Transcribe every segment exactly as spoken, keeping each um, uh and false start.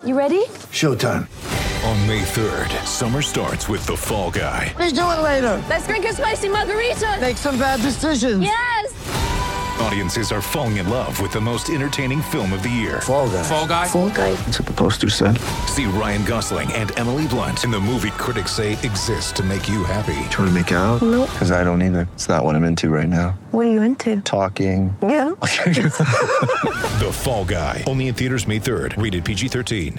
You ready? Showtime. On May third, summer starts with The Fall Guy. Let's do it later. Let's drink a spicy margarita. Make some bad decisions. Yes! Audiences are falling in love with the most entertaining film of the year. Fall Guy. Fall Guy? Fall Guy. That's what the poster said. See Ryan Gosling and Emily Blunt in the movie critics say exists to make you happy. Trying to make it out? Nope. Because I don't either. It's not what I'm into right now. What are you into? Talking. Yeah. The Fall Guy. Only in theaters May third. Rated P G thirteen.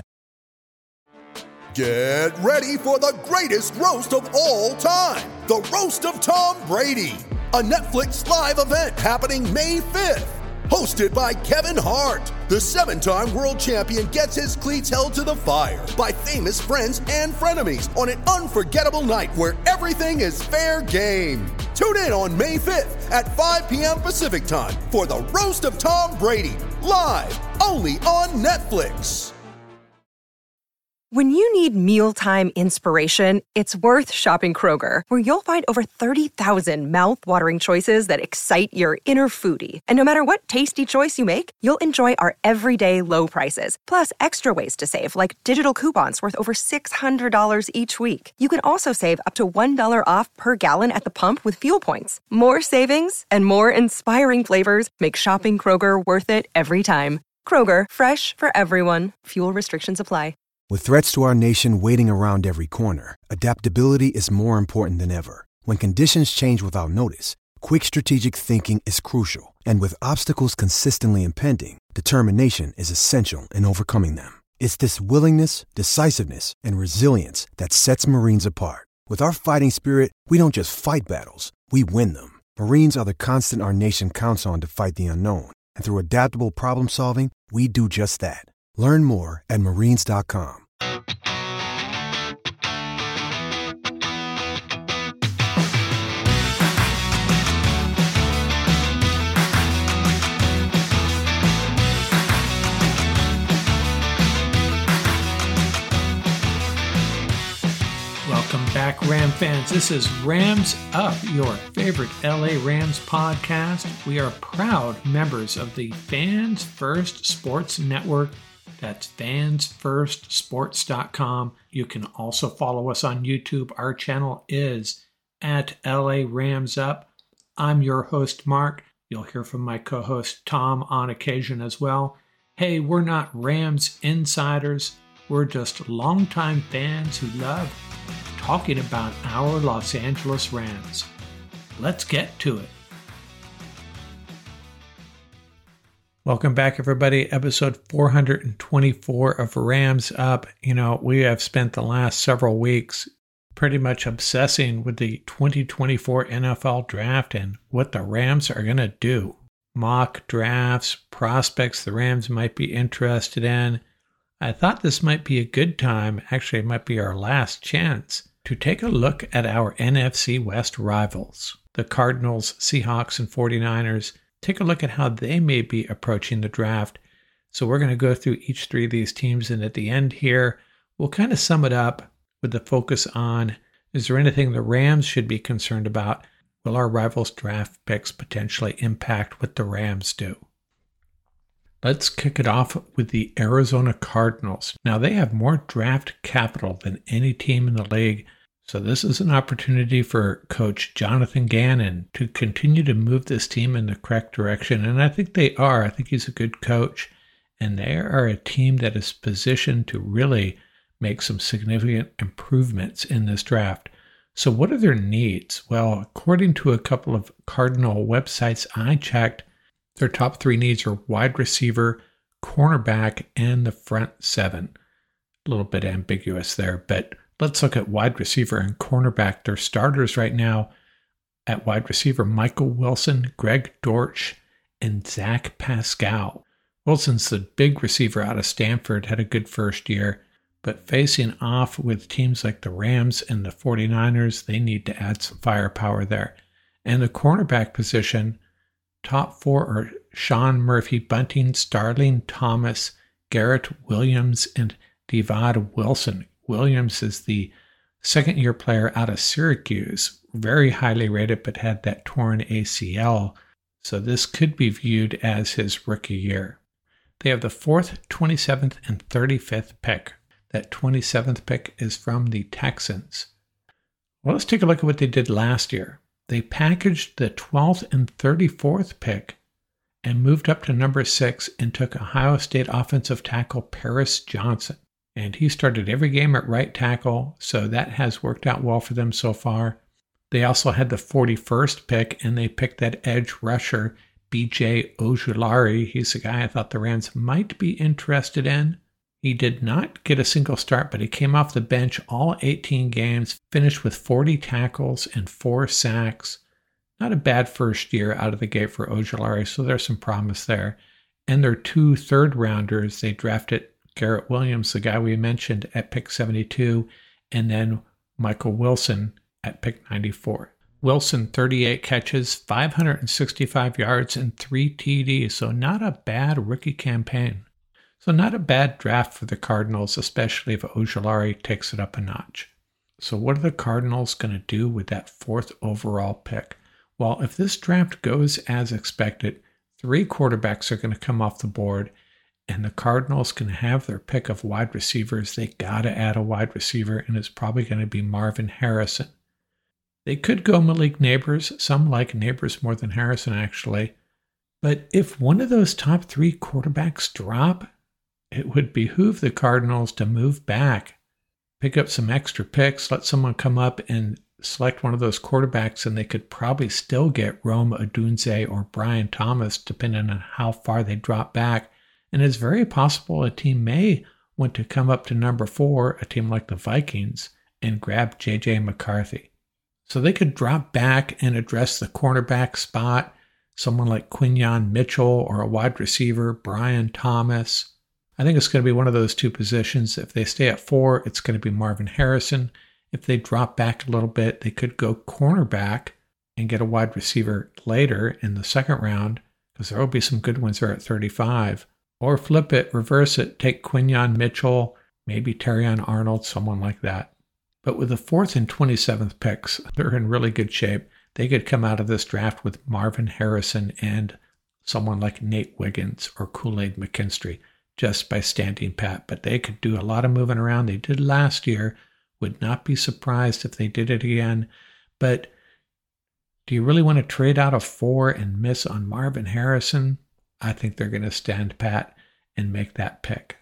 Get ready for the greatest roast of all time. The Roast of Tom Brady. A Netflix live event happening May fifth. Hosted by Kevin Hart. The seven-time world champion gets his cleats held to the fire by famous friends and frenemies on an unforgettable night where everything is fair game. Tune in on May fifth at five p.m. Pacific time for the Roast of Tom Brady. Live only on Netflix. When you need mealtime inspiration, it's worth shopping Kroger, where you'll find over thirty thousand mouth-watering choices that excite your inner foodie. And no matter what tasty choice you make, you'll enjoy our everyday low prices, plus extra ways to save, like digital coupons worth over six hundred dollars each week. You can also save up to one dollar off per gallon at the pump with fuel points. More savings and more inspiring flavors make shopping Kroger worth it every time. Kroger, fresh for everyone. Fuel restrictions apply. With threats to our nation waiting around every corner, adaptability is more important than ever. When conditions change without notice, quick strategic thinking is crucial. And with obstacles consistently impending, determination is essential in overcoming them. It's this willingness, decisiveness, and resilience that sets Marines apart. With our fighting spirit, we don't just fight battles, we win them. Marines are the constant our nation counts on to fight the unknown. And through adaptable problem solving, we do just that. Learn more at marines dot com. Welcome back, Ram fans. This is Rams Up, your favorite L A Rams podcast. We are proud members of the Fans First Sports Network. That's fans first sports dot com. You can also follow us on YouTube. Our channel is at L A Rams Up. I'm your host, Mark. You'll hear from my co-host, Tom, on occasion as well. Hey, we're not Rams insiders. We're just longtime fans who love talking about our Los Angeles Rams. Let's get to it. Welcome back, everybody. Episode four hundred twenty-four of Rams Up. You know, we have spent the last several weeks pretty much obsessing with the twenty twenty-four N F L draft and what the Rams are going to do. Mock drafts, prospects the Rams might be interested in. I thought this might be a good time, actually it might be our last chance, to take a look at our N F C West rivals, the Cardinals, Seahawks, and forty-niners. Take a look at how they may be approaching the draft. So we're going to go through each three of these teams, and at the end here, we'll kind of sum it up with the focus on, is there anything the Rams should be concerned about? Will our rivals' draft picks potentially impact what the Rams do? Let's kick it off with the Arizona Cardinals. Now, they have more draft capital than any team in the league, so this is an opportunity for Coach Jonathan Gannon to continue to move this team in the correct direction, and I think they are. I think he's a good coach, and they are a team that is positioned to really make some significant improvements in this draft. So what are their needs? Well, according to a couple of Cardinal websites I checked, their top three needs are wide receiver, cornerback, and the front seven. A little bit ambiguous there, but let's look at wide receiver and cornerback. Their starters right now at wide receiver, Michael Wilson, Greg Dortch, and Zach Pascal. Wilson's the big receiver out of Stanford, had a good first year, but facing off with teams like the Rams and the forty-niners, they need to add some firepower there. And the cornerback position, top four are Sean Murphy, Bunting, Starling Thomas, Garrett Williams, and Devad Wilson. Williams is the second-year player out of Syracuse, very highly rated, but had that torn A C L, so this could be viewed as his rookie year. They have the fourth, twenty-seventh, and thirty-fifth pick. That twenty-seventh pick is from the Texans. Well, let's take a look at what they did last year. They packaged the twelfth and thirty-fourth pick and moved up to number six and took Ohio State offensive tackle Paris Johnson. And he started every game at right tackle, so that has worked out well for them so far. They also had the forty-first pick, and they picked that edge rusher, B J Ojulari. He's a guy I thought the Rams might be interested in. He did not get a single start, but he came off the bench all eighteen games, finished with forty tackles and four sacks. Not a bad first year out of the gate for Ojulari, so there's some promise there. And their two third-rounders, they drafted Garrett Williams, the guy we mentioned, at pick seventy-two, and then Michael Wilson at pick ninety-four. Wilson, thirty-eight catches, five hundred sixty-five yards, and three T Ds, so not a bad rookie campaign. So not a bad draft for the Cardinals, especially if Ojulari takes it up a notch. So what are the Cardinals going to do with that fourth overall pick? Well, if this draft goes as expected, three quarterbacks are going to come off the board, and the Cardinals can have their pick of wide receivers. They got to add a wide receiver, and it's probably going to be Marvin Harrison. They could go Malik Neighbors. Some like Neighbors more than Harrison, actually. But if one of those top three quarterbacks drop, it would behoove the Cardinals to move back, pick up some extra picks, let someone come up and select one of those quarterbacks, and they could probably still get Rome Odunze or Brian Thomas, depending on how far they drop back. And it's very possible a team may want to come up to number four, a team like the Vikings, and grab J J McCarthy. So they could drop back and address the cornerback spot, someone like Quinyon Mitchell, or a wide receiver, Brian Thomas. I think it's going to be one of those two positions. If they stay at four, it's going to be Marvin Harrison. If they drop back a little bit, they could go cornerback and get a wide receiver later in the second round, because there will be some good ones there at thirty-five. Or flip it, reverse it, take Quinyon Mitchell, maybe Terrion Arnold, someone like that. But with the fourth and twenty-seventh picks, they're in really good shape. They could come out of this draft with Marvin Harrison and someone like Nate Wiggins or Kool-Aid McKinstry just by standing pat. But they could do a lot of moving around. They did last year. Would not be surprised if they did it again. But do you really want to trade out of four and miss on Marvin Harrison? I think they're going to stand pat and make that pick.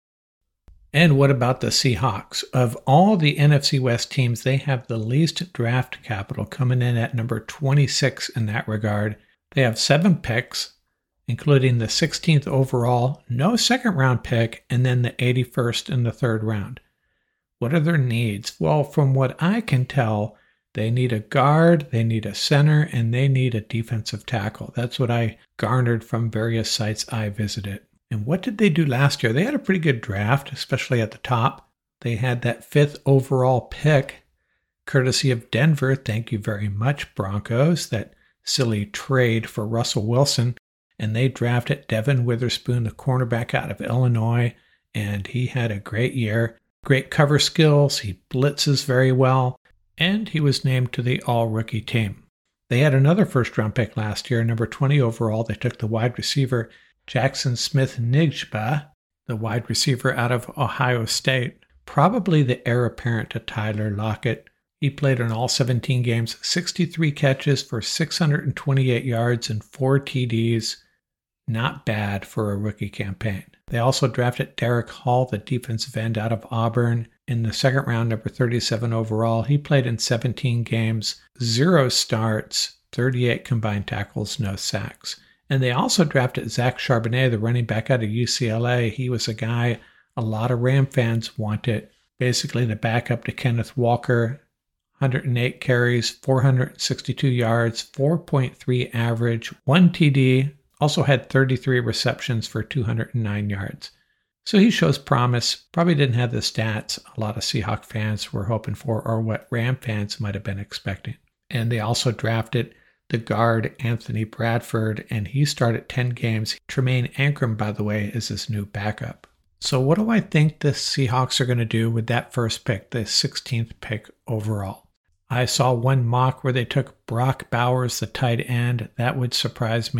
And what about the Seahawks? Of all the N F C West teams, they have the least draft capital, coming in at number twenty-six in that regard. They have seven picks, including the sixteenth overall, no second round pick, and then the eighty-first in the third round. What are their needs? Well, from what I can tell, they need a guard, they need a center, and they need a defensive tackle. That's what I garnered from various sites I visited. And what did they do last year? They had a pretty good draft, especially at the top. They had that fifth overall pick, courtesy of Denver. Thank you very much, Broncos. That silly trade for Russell Wilson. And they drafted Devin Witherspoon, the cornerback out of Illinois. And he had a great year. Great cover skills. He blitzes very well. And he was named to the all-rookie team. They had another first-round pick last year, number twenty overall. They took the wide receiver, Jackson Smith-Njigba, the wide receiver out of Ohio State, probably the heir apparent to Tyler Lockett. He played in all seventeen games, sixty-three catches for six hundred twenty-eight yards and four T Ds. Not bad for a rookie campaign. They also drafted Derek Hall, the defensive end out of Auburn, in the second round, number thirty-seven overall. He played in seventeen games, zero starts, thirty-eight combined tackles, no sacks. And they also drafted Zach Charbonnet, the running back out of U C L A. He was a guy a lot of Ram fans wanted. Basically the backup to Kenneth Walker, one hundred eight carries, four hundred sixty-two yards, four point three average, one T D, also had thirty-three receptions for two hundred nine yards. So he shows promise. Probably didn't have the stats a lot of Seahawk fans were hoping for, or what Ram fans might have been expecting. And they also drafted the guard Anthony Bradford, and he started ten games. Tremaine Ankrum, by the way, is his new backup. So what do I think the Seahawks are going to do with that first pick, the sixteenth pick overall? I saw one mock where they took Brock Bowers, the tight end. That would surprise me.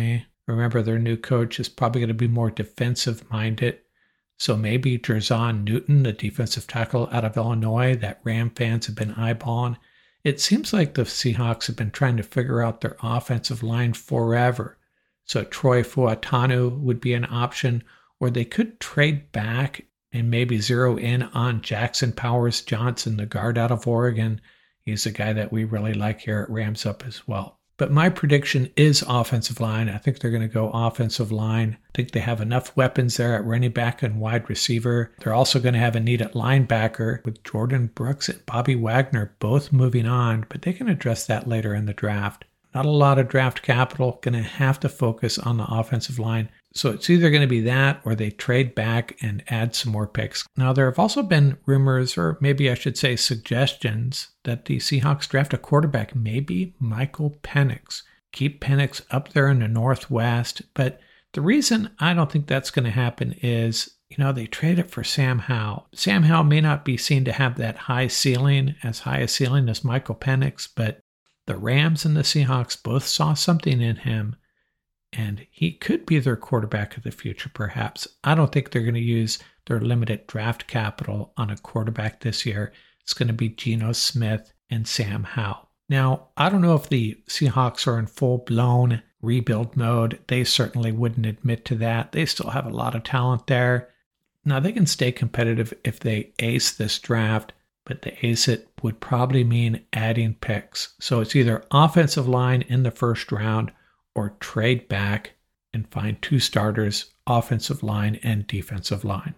Remember, their new coach is probably going to be more defensive-minded. So maybe Jerzon Newton, the defensive tackle out of Illinois that Ram fans have been eyeballing. It seems like the Seahawks have been trying to figure out their offensive line forever. So Troy Fuatanu would be an option, or they could trade back and maybe zero in on Jackson Powers Johnson, the guard out of Oregon. He's a guy that we really like here at Rams Up as well. But my prediction is offensive line. I think they're going to go offensive line. I think they have enough weapons there at running back and wide receiver. They're also going to have a need at linebacker with Jordan Brooks and Bobby Wagner both moving on, but they can address that later in the draft. Not a lot of draft capital, going to have to focus on the offensive line. So it's either going to be that or they trade back and add some more picks. Now, there have also been rumors, or maybe I should say suggestions, that the Seahawks draft a quarterback, maybe Michael Penix. Keep Penix up there in the Northwest. But the reason I don't think that's going to happen is, you know, they traded for Sam Howell. Sam Howell may not be seen to have that high ceiling, as high a ceiling as Michael Penix, but the Rams and the Seahawks both saw something in him, and he could be their quarterback of the future, perhaps. I don't think they're going to use their limited draft capital on a quarterback this year. It's going to be Geno Smith and Sam Howell. Now, I don't know if the Seahawks are in full-blown rebuild mode. They certainly wouldn't admit to that. They still have a lot of talent there. Now, they can stay competitive if they ace this draft, but the ace it would probably mean adding picks. So it's either offensive line in the first round or trade back and find two starters, offensive line and defensive line.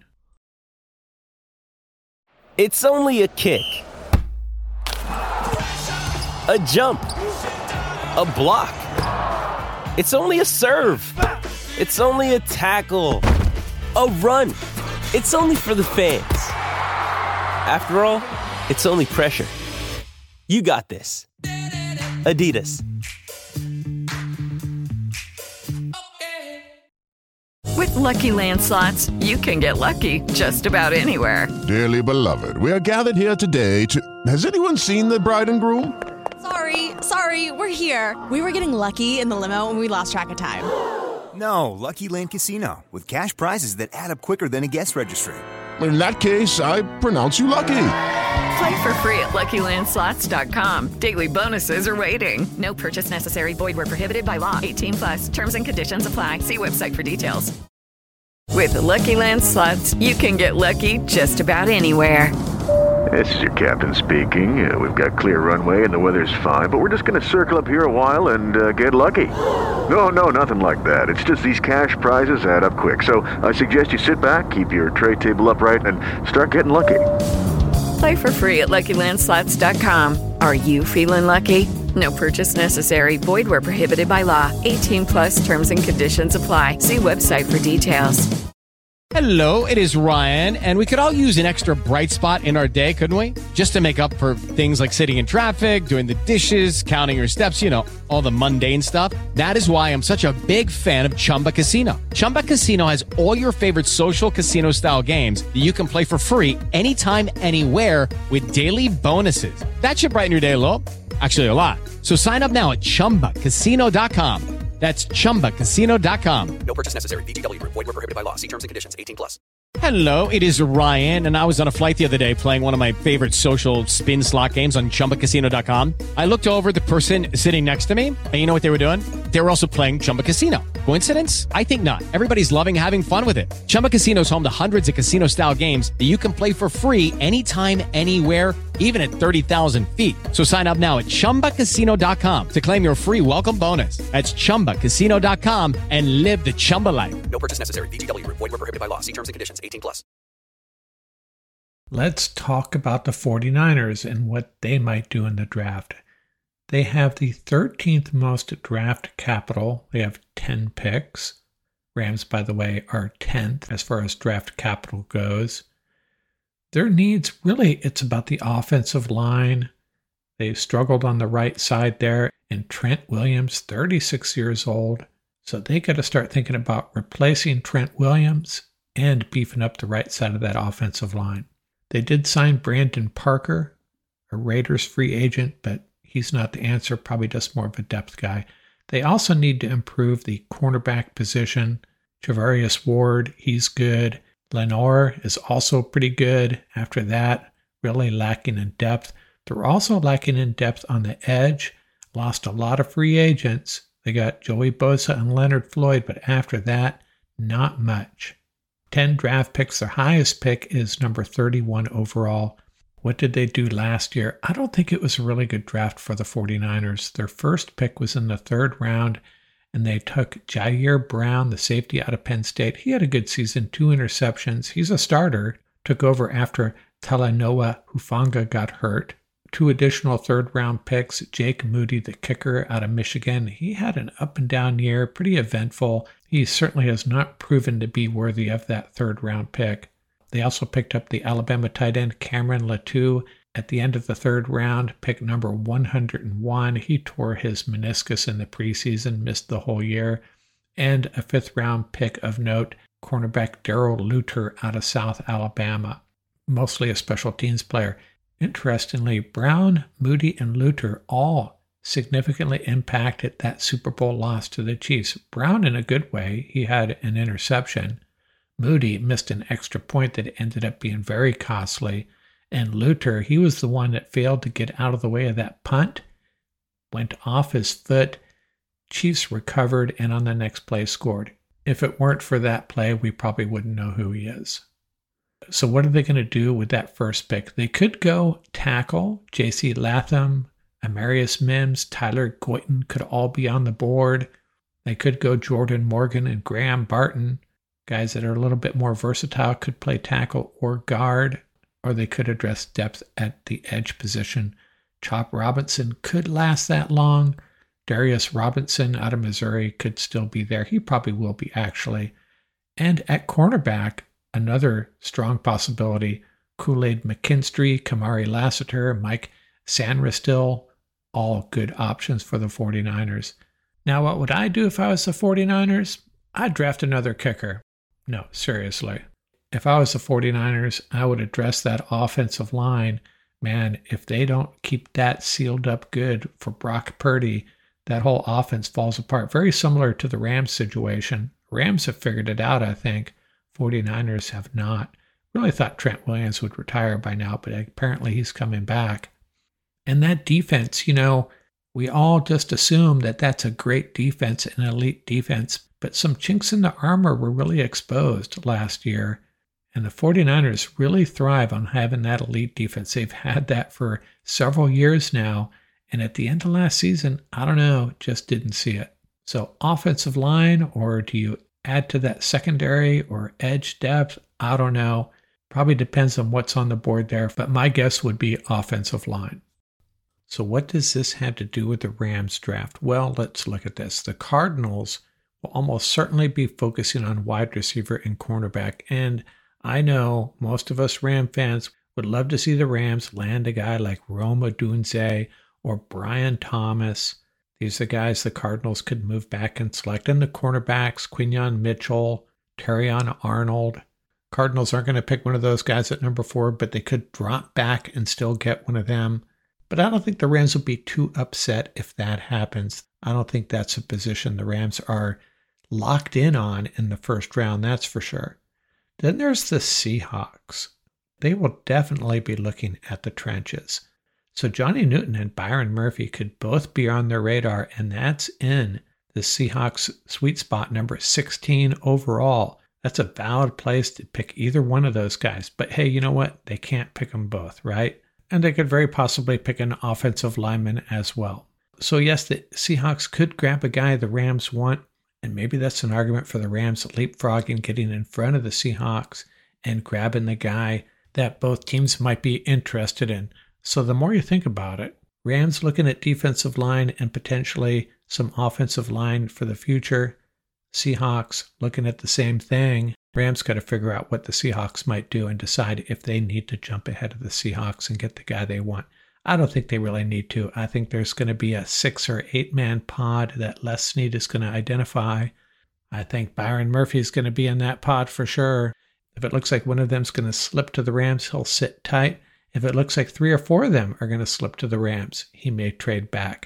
It's only a kick, a jump, a block. It's only a serve. It's only a tackle, a run. It's only for the fans. After all, it's only pressure. You got this. Adidas. With Lucky Land Slots, you can get lucky just about anywhere. Dearly beloved, we are gathered here today to... Has anyone seen the bride and groom? Sorry, sorry, we're here. We were getting lucky in the limo and we lost track of time. No, Lucky Land Casino, with cash prizes that add up quicker than a guest registry. In that case, I pronounce you lucky. Play for free at Lucky Land Slots dot com. Daily bonuses are waiting. No purchase necessary. Void where prohibited by law. eighteen plus. Terms and conditions apply. See website for details. With the Lucky Land Slots, you can get lucky just about anywhere. This is your captain speaking. Uh, we've got clear runway and the weather's fine, but we're just going to circle up here a while and uh, get lucky. No, no, nothing like that. It's just these cash prizes add up quick. So I suggest you sit back, keep your tray table upright, and start getting lucky. Play for free at Lucky Land Slots dot com. Are you feeling lucky? No purchase necessary. Void where prohibited by law. eighteen plus terms and conditions apply. See website for details. Hello, it is Ryan, and we could all use an extra bright spot in our day, couldn't we? Just to make up for things like sitting in traffic, doing the dishes, counting your steps, you know, all the mundane stuff. That is why I'm such a big fan of Chumba Casino. Chumba Casino has all your favorite social casino-style games that you can play for free anytime, anywhere with daily bonuses. That should brighten your day a little. Actually, a lot. So sign up now at chumba casino dot com. That's chumba casino dot com. No purchase necessary. V G W Group. Void where prohibited by law. See terms and conditions. eighteen plus. Hello, it is Ryan, and I was on a flight the other day playing one of my favorite social spin slot games on chumba casino dot com. I looked over at the person sitting next to me, and you know what they were doing? They were also playing Chumba Casino. Coincidence? I think not. Everybody's loving having fun with it. Chumba Casino is home to hundreds of casino-style games that you can play for free anytime, anywhere, even at thirty thousand feet. So sign up now at chumba casino dot com to claim your free welcome bonus. That's chumba casino dot com and live the Chumba life. No purchase necessary. V G W Group. Void where prohibited by law. See terms and conditions. eighteen plus. Let's talk about the 49ers and what they might do in the draft. They have the thirteenth most draft capital. They have ten picks. Rams, by the way, are tenth as far as draft capital goes. Their needs, really, it's about the offensive line. They've struggled on the right side there. And Trent Williams, thirty-six years old. So they got to start thinking about replacing Trent Williams and beefing up the right side of that offensive line. They did sign Brandon Parker, a Raiders free agent, but he's not the answer, probably just more of a depth guy. They also need to improve the cornerback position. Javarius Ward, he's good. Lenore is also pretty good. After that, really lacking in depth. They're also lacking in depth on the edge. Lost a lot of free agents. They got Joey Bosa and Leonard Floyd, but after that, not much. ten draft picks. Their highest pick is number thirty-one overall. What did they do last year? I don't think it was a really good draft for the 49ers. Their first pick was in the third round, and they took Jair Brown, the safety out of Penn State. He had a good season, two interceptions. He's a starter. Took over after Talanoa Hufanga got hurt. Two additional third-round picks. Jake Moody, the kicker out of Michigan. He had an up-and-down year, pretty eventful. He certainly has not proven to be worthy of that third-round pick. They also picked up the Alabama tight end Cameron Latou at the end of the third round, pick number one hundred one. He tore his meniscus in the preseason, missed the whole year. And a fifth-round pick of note, cornerback Darrell Luter out of South Alabama, mostly a special teams player. Interestingly, Brown, Moody, and Luter all significantly impacted that Super Bowl loss to the Chiefs. Brown in a good way. He had an interception. Moody missed an extra point that ended up being very costly. And Luter, he was the one that failed to get out of the way of that punt. Went off his foot. Chiefs recovered and on the next play scored. If it weren't for that play, we probably wouldn't know who he is. So what are they going to do with that first pick? They could go tackle. J C Latham, Amarius Mims, Tyler Goyton could all be on the board. They could go Jordan Morgan and Graham Barton. Guys that are a little bit more versatile could play tackle or guard, or they could address depth at the edge position. Chop Robinson could last that long. Darius Robinson out of Missouri could still be there. He probably will be, actually. And at cornerback, another strong possibility, Kool-Aid McKinstry, Kamari Lassiter, Mike Sanristil, all good options for the 49ers. Now, what would I do if I was the 49ers? I'd draft another kicker. No, seriously. If I was the 49ers, I would address that offensive line. Man, if they don't keep that sealed up good for Brock Purdy, that whole offense falls apart. Very similar to the Rams situation. Rams have figured it out, I think. 49ers have not. Really thought Trent Williams would retire by now, but apparently he's coming back. And that defense, you know, we all just assume that that's a great defense, an elite defense, but some chinks in the armor were really exposed last year. And the 49ers really thrive on having that elite defense. They've had that for several years now. And at the end of last season, I don't know, just didn't see it. So offensive line, or do you add to that secondary or edge depth? I don't know. Probably depends on what's on the board there. But my guess would be offensive line. So what does this have to do with the Rams draft? Well, let's look at this. The Cardinals will almost certainly be focusing on wide receiver and cornerback. And I know most of us Ram fans would love to see the Rams land a guy like Rome Odunze or Brian Thomas. These are guys the Cardinals could move back and select. And the cornerbacks, Quinyon Mitchell, Terrion Arnold. Cardinals aren't going to pick one of those guys at number four, but they could drop back and still get one of them. But I don't think the Rams will be too upset if that happens. I don't think that's a position the Rams are locked in on in the first round, that's for sure. Then there's the Seahawks. They will definitely be looking at the trenches. So Johnny Newton and Byron Murphy could both be on their radar, and that's in the Seahawks sweet spot, number sixteen overall. That's a valid place to pick either one of those guys. But hey, you know what? They can't pick them both, right? And they could very possibly pick an offensive lineman as well. So yes, the Seahawks could grab a guy the Rams want, and maybe that's an argument for the Rams leapfrogging, getting in front of the Seahawks and grabbing the guy that both teams might be interested in. So the more you think about it, Rams looking at defensive line and potentially some offensive line for the future. Seahawks looking at the same thing. Rams got to figure out what the Seahawks might do and decide if they need to jump ahead of the Seahawks and get the guy they want. I don't think they really need to. I think there's going to be a six or eight man pod that Les Snead is going to identify. I think Byron Murphy is going to be in that pod for sure. If it looks like one of them's going to slip to the Rams, he'll sit tight. If it looks like three or four of them are going to slip to the Rams, he may trade back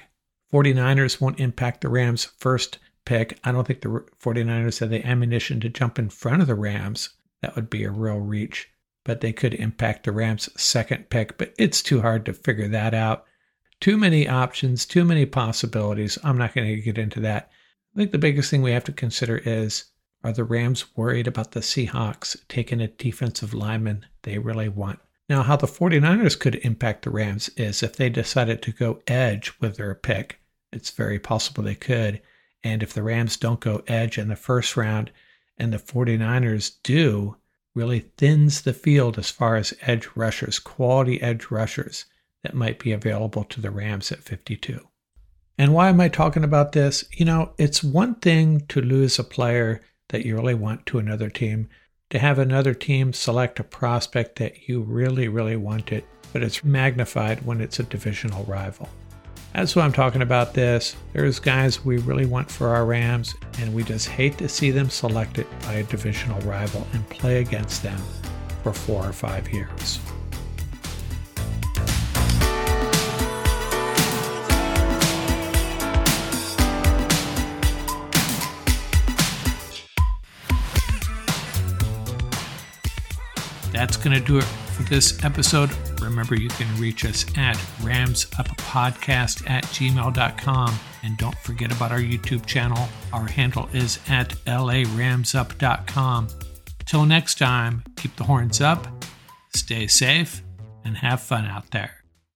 forty-niners won't impact the Rams' first pick. I don't think the forty-niners have the ammunition to jump in front of the Rams. That would be a real reach. But they could impact the Rams' second pick. But it's too hard to figure that out. Too many options, too many possibilities. I'm not going to get into that. I think the biggest thing we have to consider is, are the Rams worried about the Seahawks taking a defensive lineman they really want? Now, how the forty-niners could impact the Rams is if they decided to go edge with their pick. It's very possible they could. And if the Rams don't go edge in the first round and the forty-niners do, really thins the field as far as edge rushers, quality edge rushers that might be available to the Rams at fifty-two. And why am I talking about this? You know, it's one thing to lose a player that you really want to another team, to have another team select a prospect that you really, really wanted, but it's magnified when it's a divisional rival. That's why I'm talking about this. There's guys we really want for our Rams, and we just hate to see them selected by a divisional rival and play against them for four or five years. That's going to do it for this episode. Remember, you can reach us at ramsuppodcast at gmail dot com. And don't forget about our YouTube channel. Our handle is at L A ramsup dot com. Till next time, keep the horns up, stay safe, and have fun out there.